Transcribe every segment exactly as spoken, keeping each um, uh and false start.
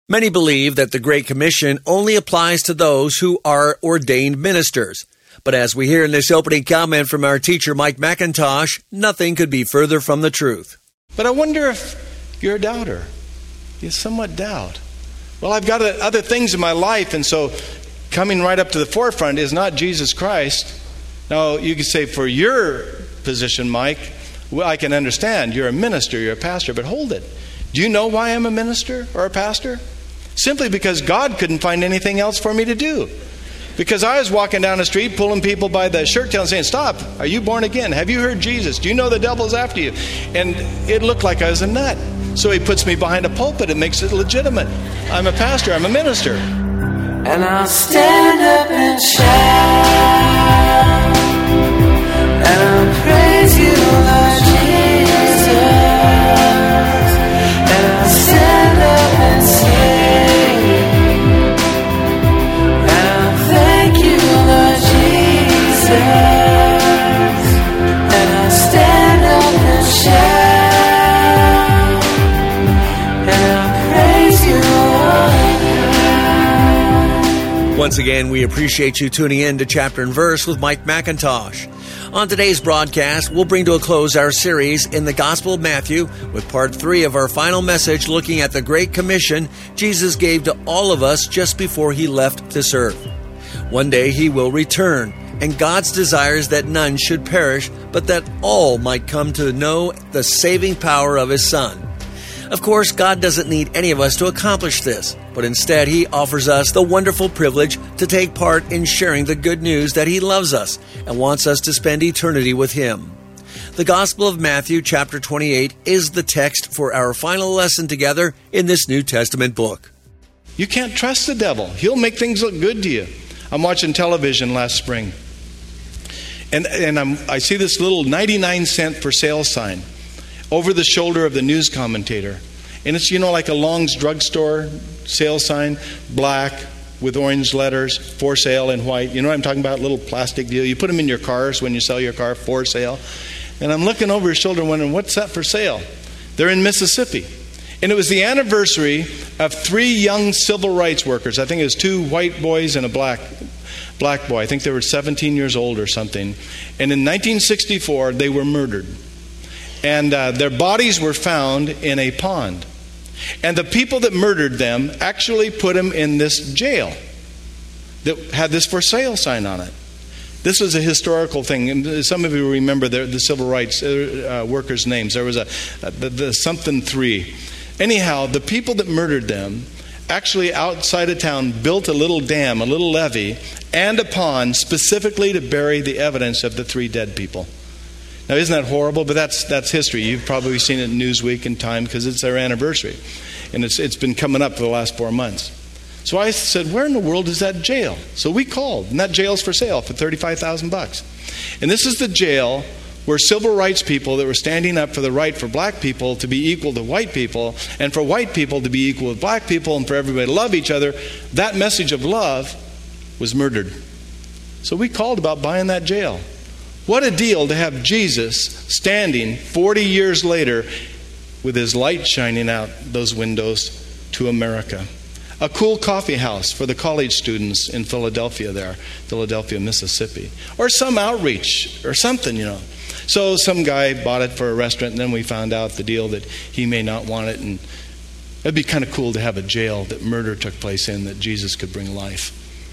Many believe that the Great Commission only applies to those who are ordained ministers. But as we hear in this opening comment from our teacher, Mike McIntosh, nothing could be further from the truth. But I wonder if you're a doubter. You somewhat doubt. Well, I've got other things in my life, and so coming right up to the forefront is not Jesus Christ. Now, you could say for your position, Mike, well, I can understand. You're a minister, you're a pastor, but hold it. Do you know why I'm a minister or a pastor? Simply because God couldn't find anything else for me to do. Because I was walking down the street, pulling people by the shirt tail and saying, "Stop, are you born again? Have you heard Jesus? Do you know the devil's after you?" And it looked like I was a nut. So he puts me behind a pulpit and makes it legitimate. I'm a pastor, I'm a minister. And I'll stand up and shout, and I'll praise you, Lord Jesus. And I'll stand up and sing, and I'll thank you, Lord Jesus. And I'll stand up and shout, and I'll praise you, Lord. Once again, we appreciate you tuning in to Chapter and Verse with Mike McIntosh. On today's broadcast, we'll bring to a close our series in the Gospel of Matthew with part three of our final message looking at the Great Commission Jesus gave to all of us just before he left this earth. One day he will return, and God's desire is that none should perish, but that all might come to know the saving power of his Son. Of course, God doesn't need any of us to accomplish this, but instead he offers us the wonderful privilege to take part in sharing the good news that he loves us and wants us to spend eternity with him. The Gospel of Matthew, chapter twenty-eight, is the text for our final lesson together in this New Testament book. You can't trust the devil. He'll make things look good to you. I'm watching television last spring, and, and I'm, I see this little ninety-nine cent for sale sign over the shoulder of the news commentator. And it's, you know, like a Long's drugstore sale sign, black with orange letters, for sale in white. You know what I'm talking about? Little plastic deal. You put them in your cars when you sell your car, for sale. And I'm looking over his shoulder wondering, what's that for sale? They're in Mississippi. And it was the anniversary of three young civil rights workers. I think it was two white boys and a black black boy. I think they were seventeen years old or something. And in nineteen sixty-four, they were murdered. And uh, their bodies were found in a pond. And the people that murdered them actually put them in this jail that had this for sale sign on it. This was a historical thing. And some of you remember the, the civil rights uh, workers' names. There was a, a the, the something three. Anyhow, the people that murdered them actually outside of town built a little dam, a little levee, and a pond specifically to bury the evidence of the three dead people. Now, isn't that horrible? But that's that's history. You've probably seen it in Newsweek and Time because it's their anniversary. And it's it's been coming up for the last four months. So I said, where in the world is that jail? So we called, and that jail's for sale for thirty-five thousand bucks. And this is the jail where civil rights people that were standing up for the right for black people to be equal to white people, and for white people to be equal with black people, and for everybody to love each other, that message of love was murdered. So we called about buying that jail. What a deal to have Jesus standing forty years later with his light shining out those windows to America. A cool coffee house for the college students in Philadelphia there, Philadelphia, Mississippi. Or some outreach or something, you know. So some guy bought it for a restaurant, and then we found out the deal that he may not want it. And it'd be kind of cool to have a jail that murder took place in, that Jesus could bring life.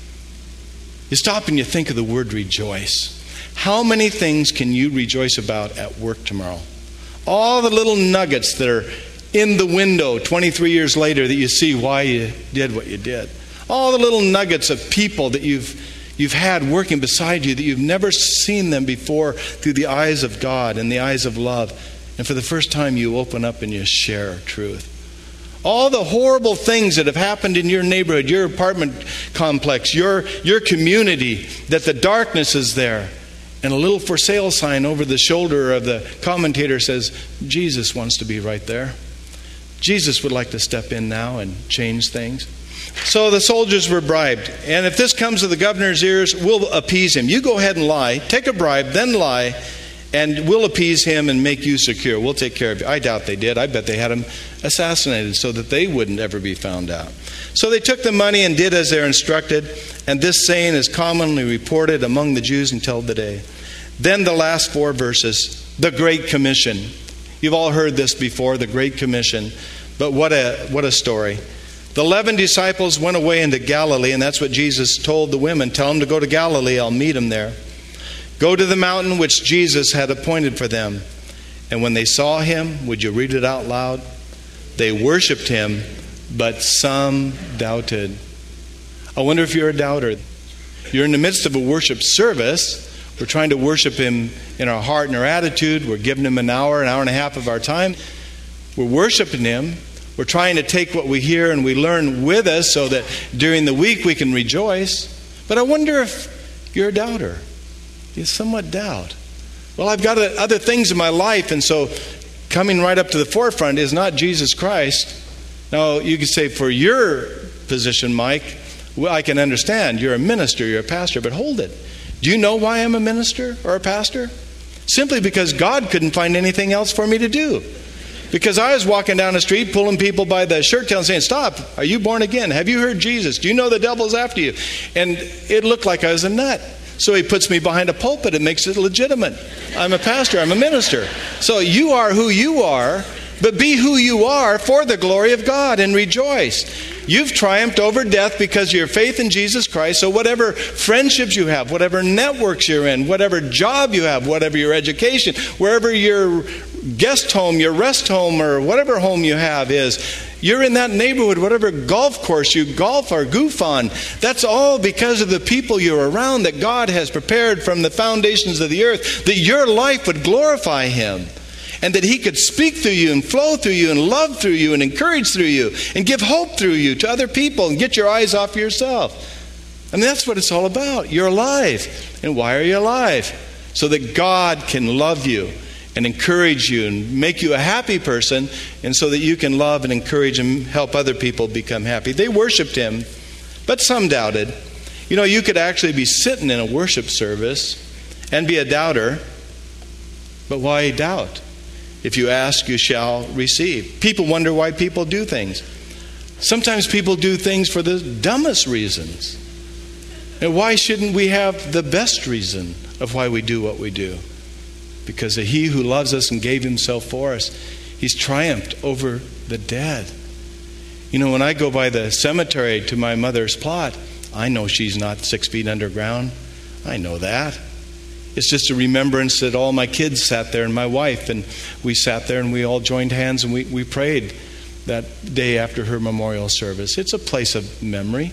You stop and you think of the word rejoice. How many things can you rejoice about at work tomorrow? All the little nuggets that are in the window twenty-three years later that you see why you did what you did. All the little nuggets of people that you've you've had working beside you that you've never seen them before through the eyes of God and the eyes of love. And for the first time you open up and you share truth. All the horrible things that have happened in your neighborhood, your apartment complex, your, your community, that the darkness is there. And a little for sale sign over the shoulder of the commentator says, Jesus wants to be right there. Jesus would like to step in now and change things. So the soldiers were bribed. And if this comes to the governor's ears, we'll appease him. You go ahead and lie, take a bribe, then lie, and we'll appease him and make you secure. We'll take care of you. I doubt they did. I bet they had him assassinated so that they wouldn't ever be found out. So they took the money and did as they're instructed, and this saying is commonly reported among the Jews until today. Then the last four verses, the Great Commission. You've all heard this before, the Great Commission. But what a what a story. The eleven disciples went away into Galilee, and that's what Jesus told the women. Tell them to go to Galilee, I'll meet them there. Go to the mountain which Jesus had appointed for them. And when they saw him, would you read it out loud? They worshiped him, but some doubted. I wonder if you're a doubter. You're in the midst of a worship service. We're trying to worship him in our heart and our attitude. We're giving him an hour, an hour and a half of our time. We're worshiping him. We're trying to take what we hear and we learn with us so that during the week we can rejoice. But I wonder if you're a doubter. You somewhat doubt. Well, I've got other things in my life, and so coming right up to the forefront is not Jesus Christ. Now, you could say for your position, Mike, well, I can understand. You're a minister, you're a pastor, but hold it. Do you know why I'm a minister or a pastor? Simply because God couldn't find anything else for me to do. Because I was walking down the street pulling people by the shirt tail and saying, stop, are you born again? Have you heard Jesus? Do you know the devil's after you? And it looked like I was a nut. So he puts me behind a pulpit. It makes it legitimate. I'm a pastor. I'm a minister. So you are who you are, but be who you are for the glory of God and rejoice. You've triumphed over death because of your faith in Jesus Christ. So whatever friendships you have, whatever networks you're in, whatever job you have, whatever your education, wherever your guest home, your rest home, or whatever home you have is, you're in that neighborhood, whatever golf course you golf or goof on, that's all because of the people you're around that God has prepared from the foundations of the earth, that your life would glorify him. And that he could speak through you and flow through you and love through you and encourage through you and give hope through you to other people and get your eyes off yourself. And that's what it's all about. You're alive. And why are you alive? So that God can love you and encourage you and make you a happy person, and so that you can love and encourage and help other people become happy. They worshiped him, but some doubted. You know, you could actually be sitting in a worship service and be a doubter, but why doubt? If you ask, you shall receive. People wonder why people do things. Sometimes people do things for the dumbest reasons. And why shouldn't we have the best reason of why we do what we do? Because of he who loves us and gave himself for us, he's triumphed over the dead. You know, when I go by the cemetery to my mother's plot, I know she's not six feet underground. I know that. It's just a remembrance that all my kids sat there and my wife, and we sat there and we all joined hands and we, we prayed that day after her memorial service. It's a place of memory.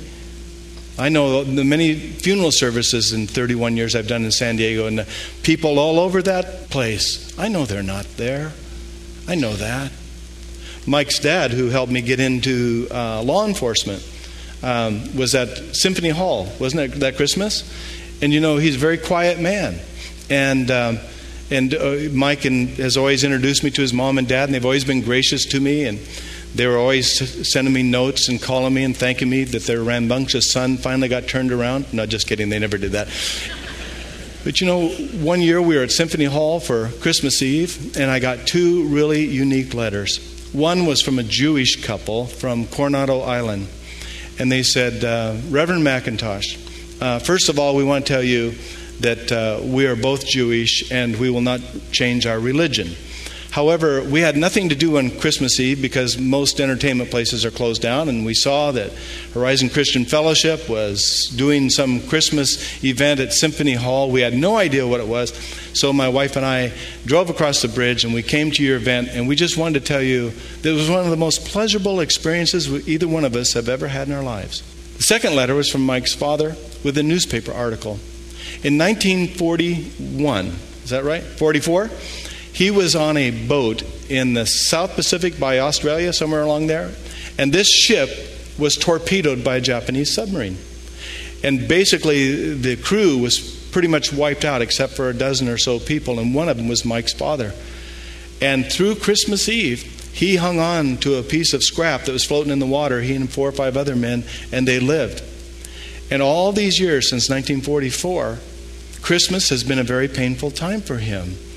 I know the many funeral services in thirty-one years I've done in San Diego, and the people all over that place, I know they're not there. I know that. Mike's dad, who helped me get into uh, law enforcement, um, was at Symphony Hall, wasn't it, that Christmas? And you know, he's a very quiet man. And um, and uh, Mike and, has always introduced me to his mom and dad, and they've always been gracious to me. And they were always sending me notes and calling me and thanking me that their rambunctious son finally got turned around. No, just kidding. They never did that. But you know, one year we were at Symphony Hall for Christmas Eve, and I got two really unique letters. One was from a Jewish couple from Coronado Island. And they said, uh, Reverend McIntosh, uh, first of all, we want to tell you that uh, we are both Jewish and we will not change our religion. However, we had nothing to do on Christmas Eve because most entertainment places are closed down, and we saw that Horizon Christian Fellowship was doing some Christmas event at Symphony Hall. We had no idea what it was, so my wife and I drove across the bridge and we came to your event, and we just wanted to tell you that it was one of the most pleasurable experiences either one of us have ever had in our lives. The second letter was from Mike's father with a newspaper article. In nineteen forty-one, is that right? forty-four? He was on a boat in the South Pacific by Australia, somewhere along there. And this ship was torpedoed by a Japanese submarine. And basically, the crew was pretty much wiped out except for a dozen or so people. And one of them was Mike's father. And through Christmas Eve, he hung on to a piece of scrap that was floating in the water, he and four or five other men, and they lived. And all these years, since nineteen forty-four, Christmas has been a very painful time for him.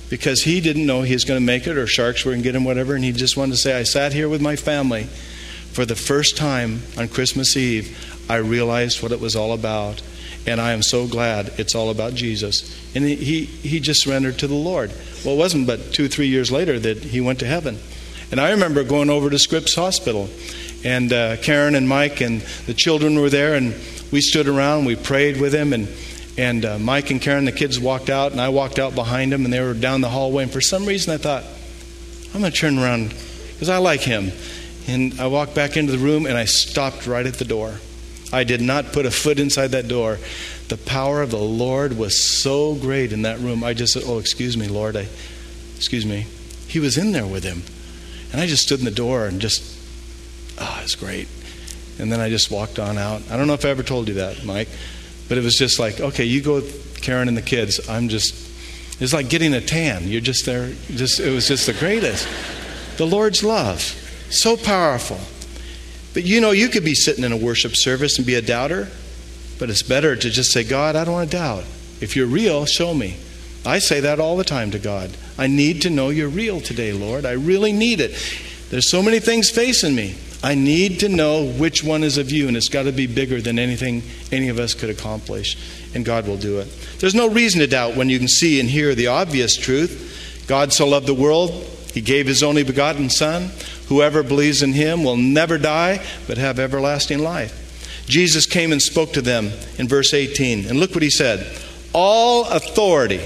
because he didn't know he was going to make it or sharks were going to get him, whatever. And he just wanted to say, I sat here with my family for the first time on Christmas Eve. I realized what it was all about. And I am so glad it's all about Jesus. And he, he, he just surrendered to the Lord. Well, it wasn't but two, three years later that he went to heaven. And I remember going over to Scripps Hospital. And uh, Karen and Mike and the children were there. And we stood around. We prayed with him. And, and uh, Mike and Karen, the kids, walked out. And I walked out behind them. And they were down the hallway. And for some reason I thought, I'm going to turn around because I like him. And I walked back into the room. And I stopped right at the door. I did not put a foot inside that door. The power of the Lord was so great in that room. I just said, oh, excuse me, Lord. I, excuse me. He was in there with him. And I just stood in the door and just, ah, oh, it's great. And then I just walked on out. I don't know if I ever told you that, Mike. But it was just like, okay, you go with Karen and the kids. I'm just, it's like getting a tan. You're just there. Just It was just the greatest. The Lord's love. So powerful. But you know, you could be sitting in a worship service and be a doubter, but it's better to just say, God, I don't want to doubt. If you're real, show me. I say that all the time to God. I need to know you're real today, Lord. I really need it. There's so many things facing me. I need to know which one is of you, and it's got to be bigger than anything any of us could accomplish, and God will do it. There's no reason to doubt when you can see and hear the obvious truth. God so loved the world, He gave His only begotten Son. Whoever believes in Him will never die, but have everlasting life. Jesus came and spoke to them in verse eighteen. And look what He said. All authority,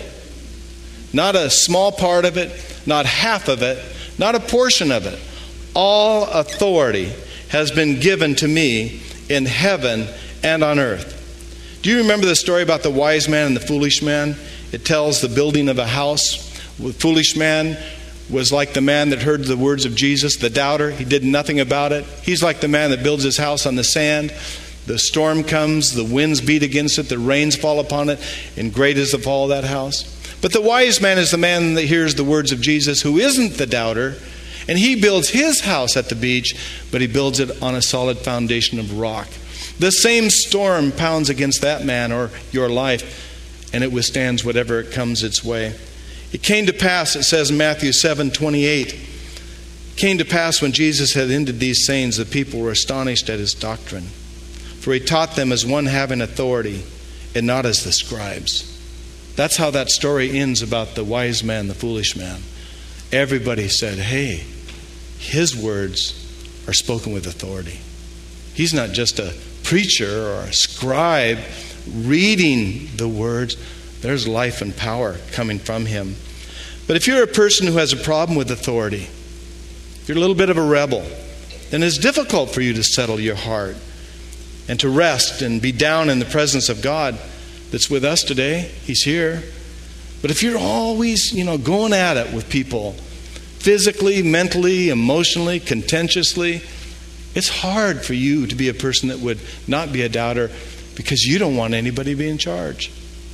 not a small part of it, not half of it, not a portion of it. All authority has been given to me in heaven and on earth. Do you remember the story about the wise man and the foolish man? It tells the building of a house. The foolish man was like the man that heard the words of Jesus, the doubter. He did nothing about it. He's like the man that builds his house on the sand. The storm comes, the winds beat against it, the rains fall upon it, and great is the fall of that house. But the wise man is the man that hears the words of Jesus, who isn't the doubter, and he builds his house at the beach, but he builds it on a solid foundation of rock. The same storm pounds against that man or your life, and it withstands whatever it comes its way. It came to pass, it says in Matthew seven twenty-eight, it came to pass when Jesus had ended these sayings, the people were astonished at His doctrine. For He taught them as one having authority, and not as the scribes. That's how that story ends about the wise man, the foolish man. Everybody said, hey, his words are spoken with authority. He's not just a preacher or a scribe reading the words. There's life and power coming from him. But if you're a person who has a problem with authority, if you're a little bit of a rebel, then it's difficult for you to settle your heart and to rest and be down in the presence of God that's with us today. He's here. But if you're always, you know, going at it with people, physically, mentally, emotionally, contentiously, it's hard for you to be a person that would not be a doubter because you don't want anybody to be in charge.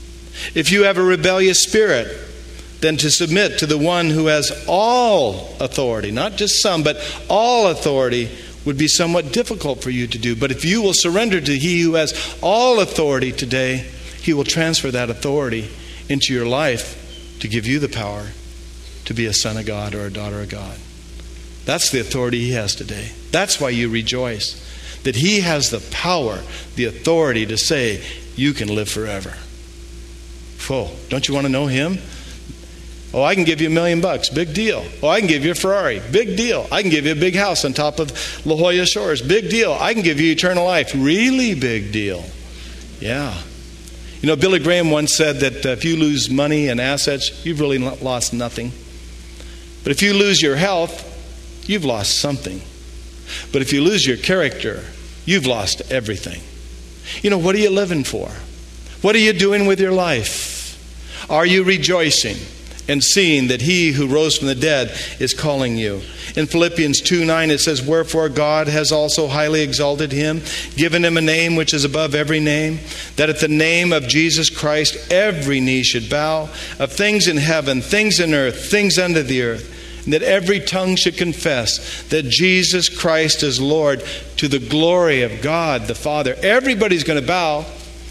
If you have a rebellious spirit, then to submit to the one who has all authority, not just some, but all authority, would be somewhat difficult for you to do. But if you will surrender to He who has all authority today, He will transfer that authority into your life to give you the power to be a son of God or a daughter of God. That's the authority He has today. That's why you rejoice, that He has the power, the authority to say, you can live forever. Oh, don't you want to know Him? Oh, I can give you a million bucks. Big deal. Oh, I can give you a Ferrari. Big deal. I can give you a big house on top of La Jolla Shores. Big deal. I can give you eternal life. Really big deal. Yeah. You know, Billy Graham once said that uh, if you lose money and assets, you've really lost nothing. But if you lose your health, you've lost something. But if you lose your character, you've lost everything. You know, what are you living for? What are you doing with your life? Are you rejoicing and seeing that He who rose from the dead is calling you? In Philippians two nine it says, wherefore God has also highly exalted Him, given Him a name which is above every name, that at the name of Jesus Christ every knee should bow, of things in heaven, things in earth, things under the earth, and that every tongue should confess that Jesus Christ is Lord, to the glory of God the Father. Everybody's going to bow.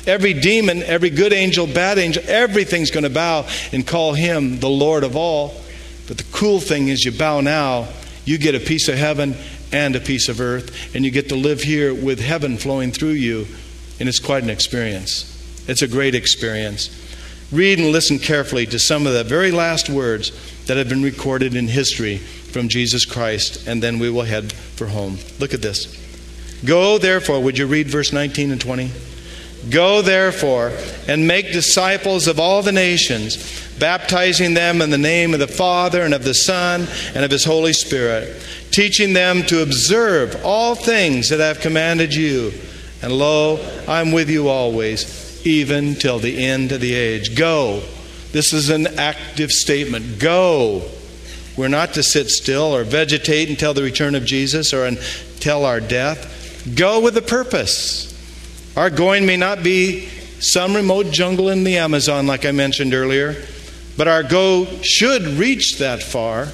Every demon, every good angel, bad angel, everything's going to bow and call him the Lord of all. But the cool thing is you bow now, you get a piece of heaven and a piece of earth, and you get to live here with heaven flowing through you, and it's quite an experience. It's a great experience. Read and listen carefully to some of the very last words that have been recorded in history from Jesus Christ, and then we will head for home. Look at this. Go, therefore, would you read verse nineteen and twenty? Go, therefore, and make disciples of all the nations, baptizing them in the name of the Father and of the Son and of His Holy Spirit, teaching them to observe all things that I have commanded you. And lo, I'm with you always, even till the end of the age. Go. This is an active statement. Go. We're not to sit still or vegetate until the return of Jesus or until our death. Go with a purpose. Our going may not be some remote jungle in the Amazon, like I mentioned earlier, but our go should reach that far.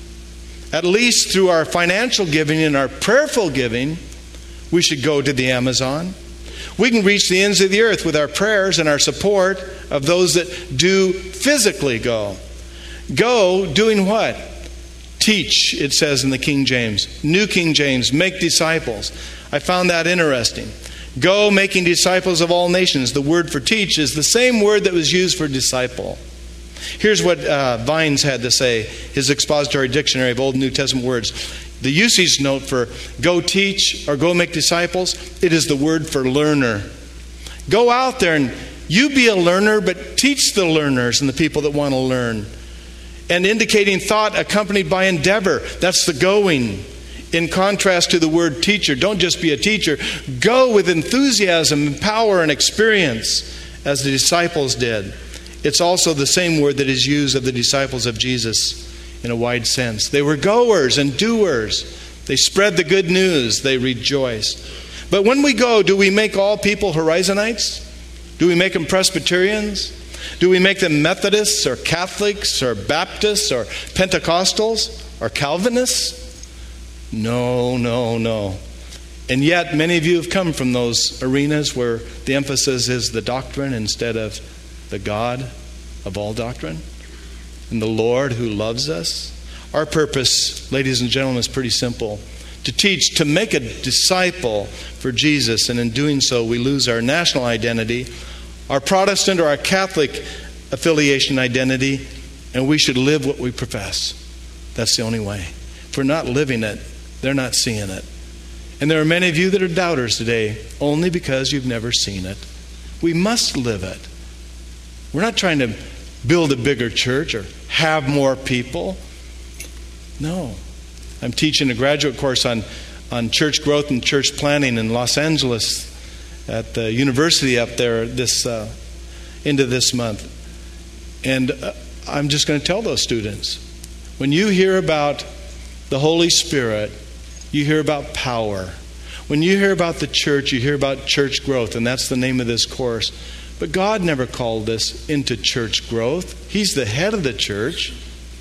At least through our financial giving and our prayerful giving, we should go to the Amazon. We can reach the ends of the earth with our prayers and our support of those that do physically go. Go doing what? Teach, it says in the King James. New King James, make disciples. I found that interesting. Go making disciples of all nations. The word for teach is the same word that was used for disciple. Here's what uh, Vines had to say, his expository dictionary of Old and New Testament words. The usage note for go teach or go make disciples, it is the word for learner. Go out there and you be a learner, but teach the learners and the people that want to learn. And indicating thought accompanied by endeavor. That's the going. In contrast to the word teacher, don't just be a teacher. Go with enthusiasm and power and experience as the disciples did. It's also the same word that is used of the disciples of Jesus in a wide sense. They were goers and doers. They spread the good news. They rejoiced. But when we go, do we make all people Horizonites? Do we make them Presbyterians? Do we make them Methodists or Catholics or Baptists or Pentecostals or Calvinists? No, no, no. And yet, many of you have come from those arenas where the emphasis is the doctrine instead of the God of all doctrine and the Lord who loves us. Our purpose, ladies and gentlemen, is pretty simple. To teach, to make a disciple for Jesus. And in doing so, we lose our national identity, our Protestant or our Catholic affiliation identity, and we should live what we profess. That's the only way. If we're not living it, they're not seeing it. And there are many of you that are doubters today only because you've never seen it. We must live it. We're not trying to build a bigger church or have more people. No. I'm teaching a graduate course on, on church growth and church planning in Los Angeles at the university up there this uh, into this month. And uh, I'm just going to tell those students, when you hear about the Holy Spirit, you hear about power. When you hear about the church, you hear about church growth, and that's the name of this course. But God never called us into church growth. He's the head of the church.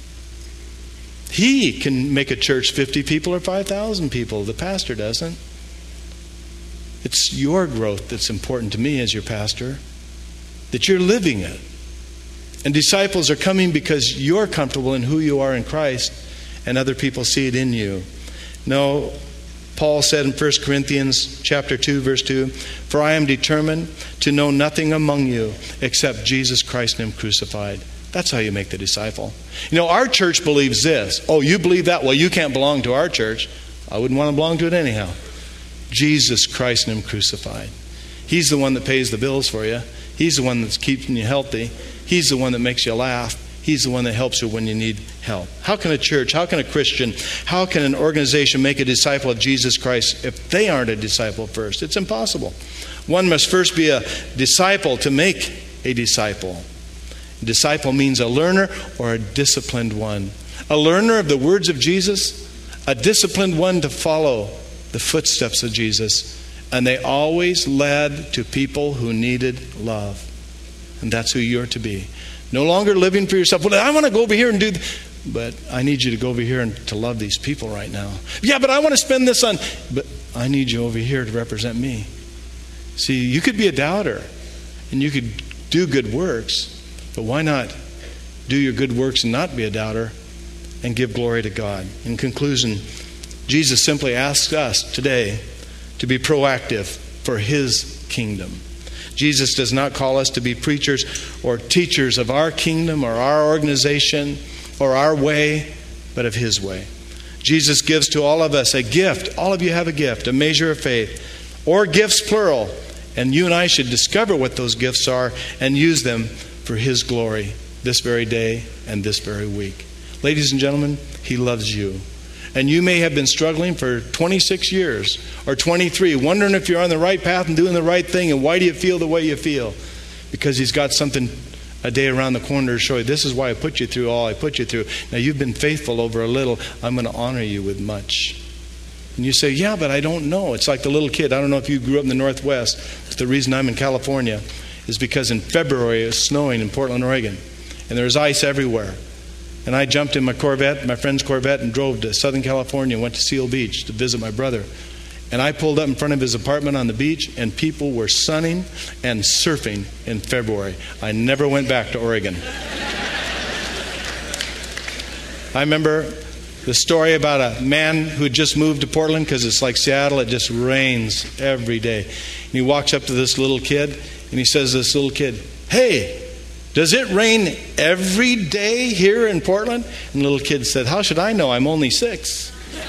He can make a church fifty people or five thousand people. The pastor doesn't. It's your growth that's important to me as your pastor, that you're living it. And disciples are coming because you're comfortable in who you are in Christ, and other people see it in you. No, Paul said in First Corinthians chapter two, verse two, "For I am determined to know nothing among you except Jesus Christ and Him crucified." That's how you make the disciple. You know, our church believes this. Oh, you believe that? Well, you can't belong to our church. I wouldn't want to belong to it anyhow. Jesus Christ and Him crucified. He's the one that pays the bills for you. He's the one that's keeping you healthy. He's the one that makes you laugh. He's the one that helps you when you need help. How can a church, how can a Christian, how can an organization make a disciple of Jesus Christ if they aren't a disciple first? It's impossible. One must first be a disciple to make a disciple. A disciple means a learner or a disciplined one. A learner of the words of Jesus, a disciplined one to follow the footsteps of Jesus. And they always led to people who needed love. And that's who you're to be. No longer living for yourself. Well, I want to go over here and do th-. But I need you to go over here and to love these people right now. Yeah, but I want to spend this on. But I need you over here to represent me. See, you could be a doubter. And you could do good works, but why not do your good works and not be a doubter and give glory to God? In conclusion, Jesus simply asks us today to be proactive for His kingdom. Jesus does not call us to be preachers or teachers of our kingdom or our organization or our way, but of His way. Jesus gives to all of us a gift. All of you have a gift, a measure of faith, or gifts plural. And you and I should discover what those gifts are and use them for His glory this very day and this very week. Ladies and gentlemen, He loves you. And you may have been struggling for twenty-six years or twenty-three, wondering if you're on the right path and doing the right thing, and why do you feel the way you feel? Because He's got something a day around the corner to show you. This is why I put you through all I put you through. Now, you've been faithful over a little. I'm going to honor you with much. And you say, yeah, but I don't know. It's like the little kid. I don't know if you grew up in the Northwest. But the reason I'm in California is because in February it was snowing in Portland, Oregon. And there was ice everywhere. And I jumped in my Corvette, my friend's Corvette, and drove to Southern California and went to Seal Beach to visit my brother. And I pulled up in front of his apartment on the beach, and people were sunning and surfing in February. I never went back to Oregon. I remember the story about a man who had just moved to Portland because it's like Seattle. It just rains every day. And he walks up to this little kid, and he says to this little kid, "Hey, does it rain every day here in Portland?" And the little kid said, "How should I know? I'm only six."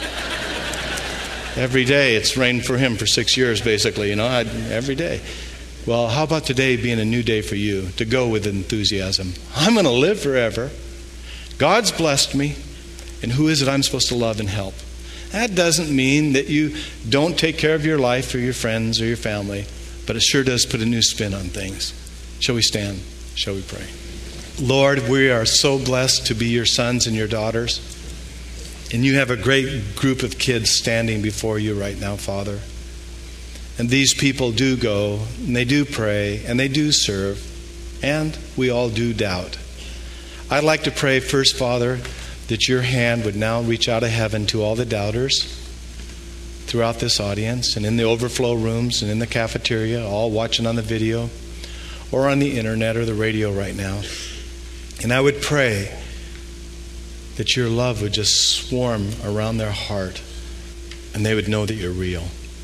Every day. It's rained for him for six years, basically, you know, I, every day. Well, how about today being a new day for you, to go with enthusiasm? I'm going to live forever. God's blessed me, and who is it I'm supposed to love and help? That doesn't mean that you don't take care of your life or your friends or your family, but it sure does put a new spin on things. Shall we stand? Shall we pray? Lord, we are so blessed to be your sons and your daughters. And you have a great group of kids standing before you right now, Father. And these people do go, and they do pray, and they do serve, and we all do doubt. I'd like to pray first, Father, that your hand would now reach out of heaven to all the doubters throughout this audience and in the overflow rooms and in the cafeteria, all watching on the video or on the internet or the radio right now. And I would pray that your love would just swarm around their heart and they would know that you're real.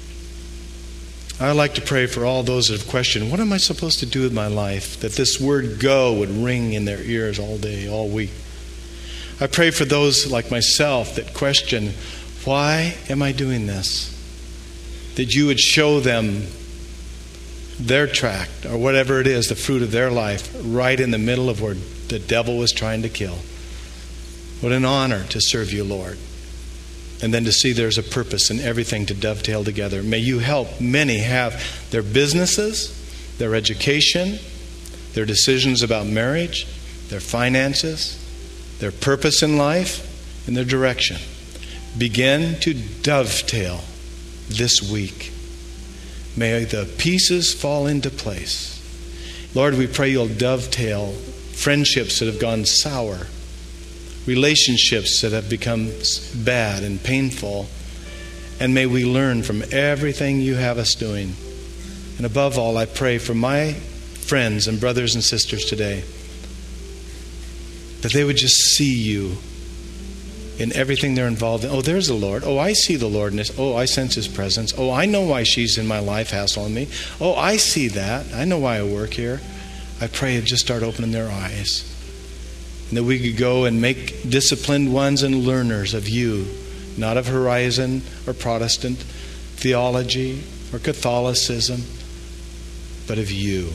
I'd like to pray for all those that have questioned, what am I supposed to do with my life? That this word go would ring in their ears all day, all week. I pray for those like myself that question, why am I doing this? That you would show them their tract or whatever it is, the fruit of their life, right in the middle of where the devil was trying to kill. What an honor to serve you, Lord. And then to see there's a purpose in everything to dovetail together. May you help many have their businesses, their education, their decisions about marriage, their finances, their purpose in life, and their direction begin to dovetail this week. May the pieces fall into place. Lord, we pray you'll dovetail friendships that have gone sour, relationships that have become bad and painful, and may we learn from everything you have us doing. And above all, I pray for my friends and brothers and sisters today that they would just see you in everything they're involved in. Oh, there's the Lord. Oh, I see the Lord in this. Oh, I sense His presence. Oh, I know why she's in my life hassling me. Oh, I see that. I know why I work here. I pray it'd just start opening their eyes. And that we could go and make disciplined ones and learners of you, not of Horizon or Protestant theology or Catholicism, but of you.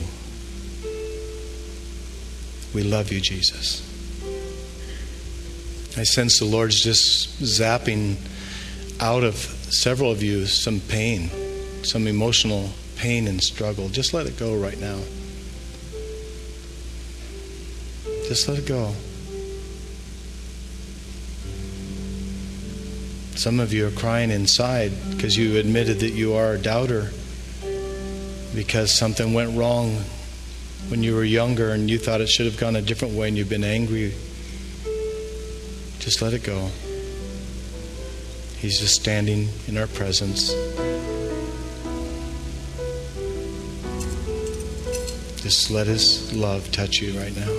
We love you, Jesus. I sense the Lord's just zapping out of several of you some pain, some emotional pain and struggle. Just let it go right now. Just let it go. Some of you are crying inside because you admitted that you are a doubter because something went wrong when you were younger and you thought it should have gone a different way and you've been angry. Just let it go. He's just standing in our presence. Just let His love touch you right now.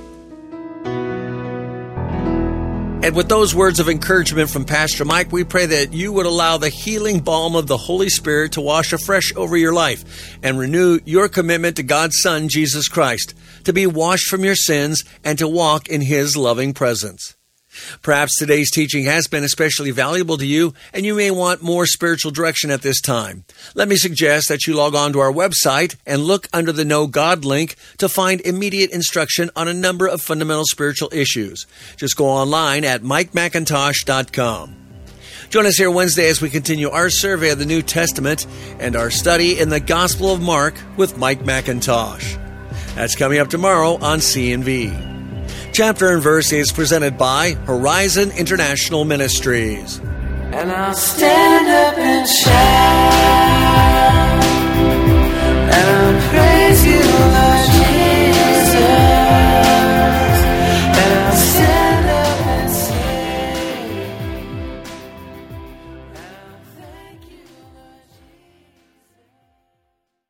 And with those words of encouragement from Pastor Mike, we pray that you would allow the healing balm of the Holy Spirit to wash afresh over your life and renew your commitment to God's Son, Jesus Christ, to be washed from your sins and to walk in His loving presence. Perhaps today's teaching has been especially valuable to you, and you may want more spiritual direction at this time. Let me suggest that you log on to our website and look under the Know God link to find immediate instruction on a number of fundamental spiritual issues. Just go online at mike macintosh dot com. Join us here Wednesday as we continue our survey of the New Testament and our study in the Gospel of Mark with Mike McIntosh. That's coming up tomorrow on C and V. Chapter and Verse is presented by Horizon International Ministries. And I'll stand up and shout.